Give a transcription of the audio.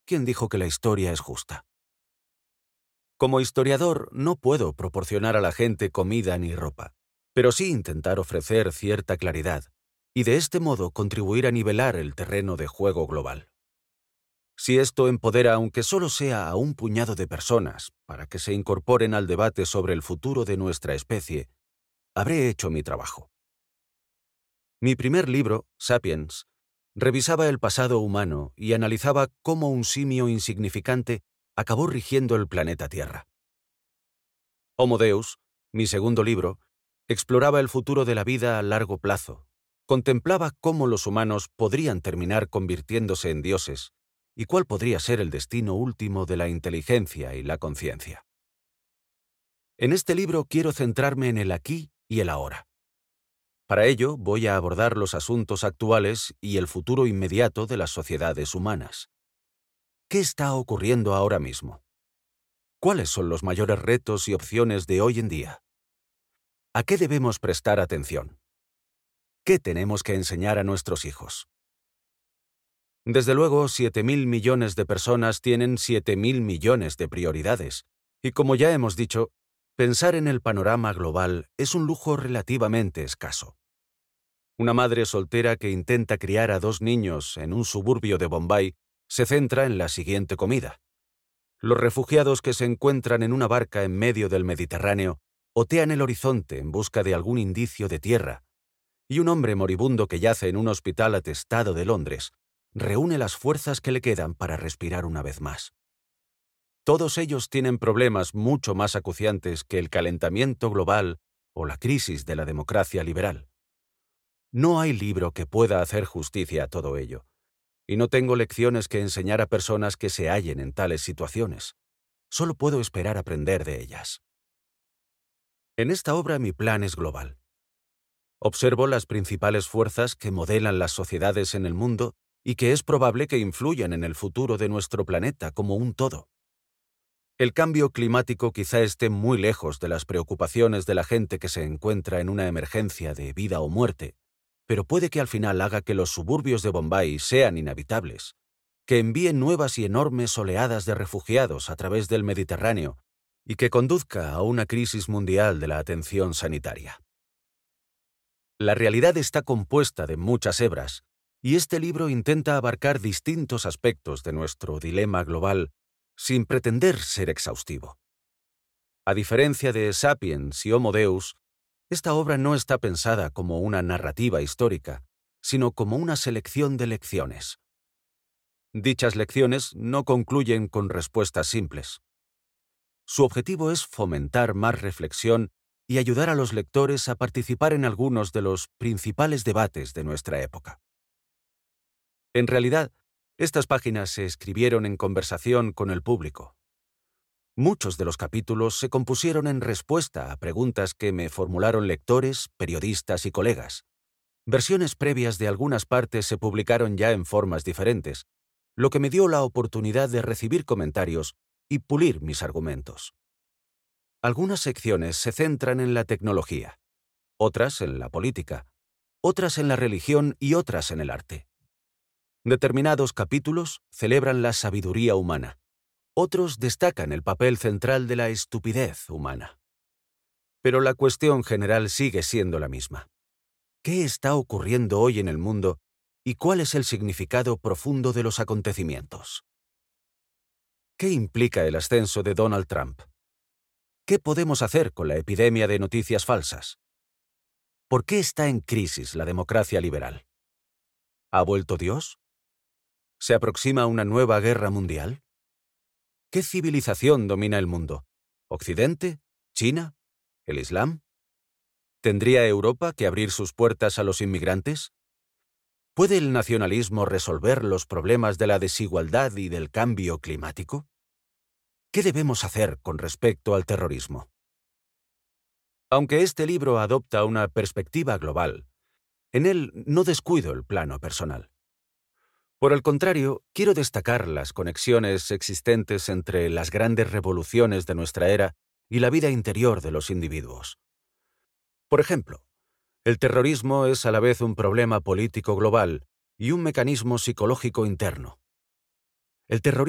¿quién dijo que la historia es justa? Como historiador, no puedo proporcionar a la gente comida ni ropa, pero sí intentar ofrecer cierta claridad, y de este modo contribuir a nivelar el terreno de juego global. Si esto empodera, aunque solo sea a un puñado de personas, para que se incorporen al debate sobre el futuro de nuestra especie, habré hecho mi trabajo. Mi primer libro, Sapiens, revisaba el pasado humano y analizaba cómo un simio insignificante acabó rigiendo el planeta Tierra. Homo Deus, mi segundo libro, exploraba el futuro de la vida a largo plazo, contemplaba cómo los humanos podrían terminar convirtiéndose en dioses y cuál podría ser el destino último de la inteligencia y la conciencia. En este libro quiero centrarme en el aquí y el ahora. Para ello, voy a abordar los asuntos actuales y el futuro inmediato de las sociedades humanas. ¿Qué está ocurriendo ahora mismo? ¿Cuáles son los mayores retos y opciones de hoy en día? ¿A qué debemos prestar atención? ¿Qué tenemos que enseñar a nuestros hijos? Desde luego, 7.000 millones de personas tienen 7.000 millones de prioridades, y como ya hemos dicho, pensar en el panorama global es un lujo relativamente escaso. Una madre soltera que intenta criar a 2 niños en un suburbio de Bombay se centra en la siguiente comida. Los refugiados que se encuentran en una barca en medio del Mediterráneo otean el horizonte en busca de algún indicio de tierra, y un hombre moribundo que yace en un hospital atestado de Londres reúne las fuerzas que le quedan para respirar una vez más. Todos ellos tienen problemas mucho más acuciantes que el calentamiento global o la crisis de la democracia liberal. No hay libro que pueda hacer justicia a todo ello, y no tengo lecciones que enseñar a personas que se hallen en tales situaciones. Solo puedo esperar aprender de ellas. En esta obra mi plan es global. Observo las principales fuerzas que modelan las sociedades en el mundo y que es probable que influyan en el futuro de nuestro planeta como un todo. El cambio climático quizá esté muy lejos de las preocupaciones de la gente que se encuentra en una emergencia de vida o muerte, pero puede que al final haga que los suburbios de Bombay sean inhabitables, que envíen nuevas y enormes oleadas de refugiados a través del Mediterráneo y que conduzca a una crisis mundial de la atención sanitaria. La realidad está compuesta de muchas hebras, y este libro intenta abarcar distintos aspectos de nuestro dilema global sin pretender ser exhaustivo. A diferencia de Sapiens y Homo Deus, esta obra no está pensada como una narrativa histórica, sino como una selección de lecciones. Dichas lecciones no concluyen con respuestas simples. Su objetivo es fomentar más reflexión y ayudar a los lectores a participar en algunos de los principales debates de nuestra época. En realidad, estas páginas se escribieron en conversación con el público. Muchos de los capítulos se compusieron en respuesta a preguntas que me formularon lectores, periodistas y colegas. Versiones previas de algunas partes se publicaron ya en formas diferentes, lo que me dio la oportunidad de recibir comentarios y pulir mis argumentos. Algunas secciones se centran en la tecnología, otras en la política, otras en la religión y otras en el arte. Determinados capítulos celebran la sabiduría humana, otros destacan el papel central de la estupidez humana. Pero la cuestión general sigue siendo la misma. ¿Qué está ocurriendo hoy en el mundo y cuál es el significado profundo de los acontecimientos? ¿Qué implica el ascenso de Donald Trump? ¿Qué podemos hacer con la epidemia de noticias falsas? ¿Por qué está en crisis la democracia liberal? ¿Ha vuelto Dios? ¿Se aproxima una nueva guerra mundial? ¿Qué civilización domina el mundo? ¿Occidente? ¿China? ¿El Islam? ¿Tendría Europa que abrir sus puertas a los inmigrantes? ¿Puede el nacionalismo resolver los problemas de la desigualdad y del cambio climático? ¿Qué debemos hacer con respecto al terrorismo? Aunque este libro adopta una perspectiva global, en él no descuido el plano personal. Por el contrario, quiero destacar las conexiones existentes entre las grandes revoluciones de nuestra era y la vida interior de los individuos. Por ejemplo, el terrorismo es a la vez un problema político global y un mecanismo psicológico interno. El terrorismo